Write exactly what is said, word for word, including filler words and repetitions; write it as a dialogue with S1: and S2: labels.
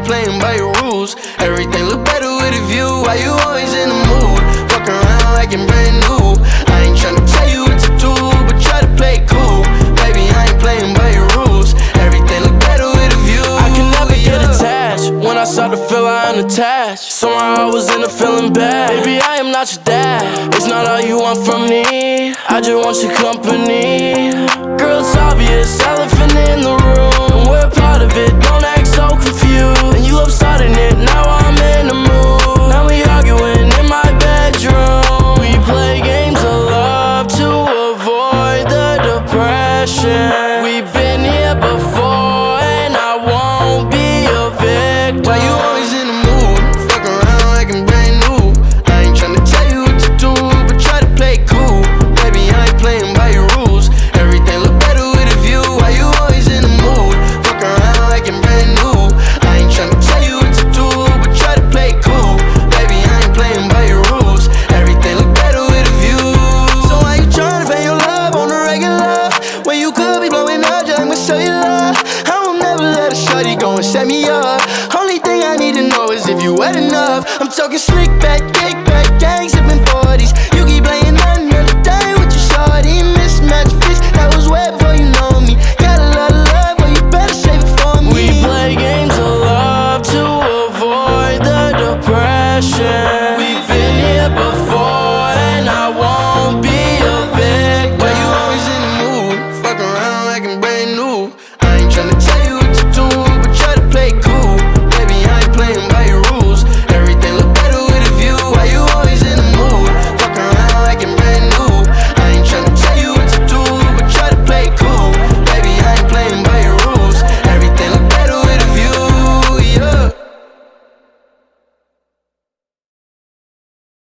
S1: playing by your rules. Everything look better with a view. Why you always in the mood? Fuck around like I'm brand new. I ain't tryna tell you what to do, but try to play it cool. Baby, I ain't playing by your rules. Everything look better with a view.
S2: I can never get attached. When I start to feel I am attached, somehow I was in a feeling bad. Baby, I am not your dad. It's not all you want from me. I just want your company. Girl, it's obvious, elephant in the room. We're part of it, don't act so confused. And you love starting it, now I'm in the mood. Now we arguing in my bedroom. We play games of love to avoid the depression. We've been here before and I won't be a victim.
S1: Why you always in the mood? Fuck around like I'm brand new. I ain't tryna tell you what to do, but try to play it cool. Baby, I ain't playing by your rules. Everything look better with a view. Why you always in the mood? Fuck around like I'm brand new. I ain't tryna tell you what to do, but try to play it cool. Baby, I ain't playing by your rules. Everything look better with a view. So why you tryna pay your love on the regular when you could be blowing up just like my cellular? I will never let a shorty go and set me up. Only thing I need to know is if you wet enough. I'm talking slick back, kick back, gang sipping forties. You keep playing another day with your shorty. Mismatch fish, that was wet before you know me. Got a lot of love, but you better save it for me.
S2: We play games of love to avoid the depression. We've been here before and I won't be a victim.
S1: Why you always in the mood? Fuck around like I'm brand new. I ain't tryna tell you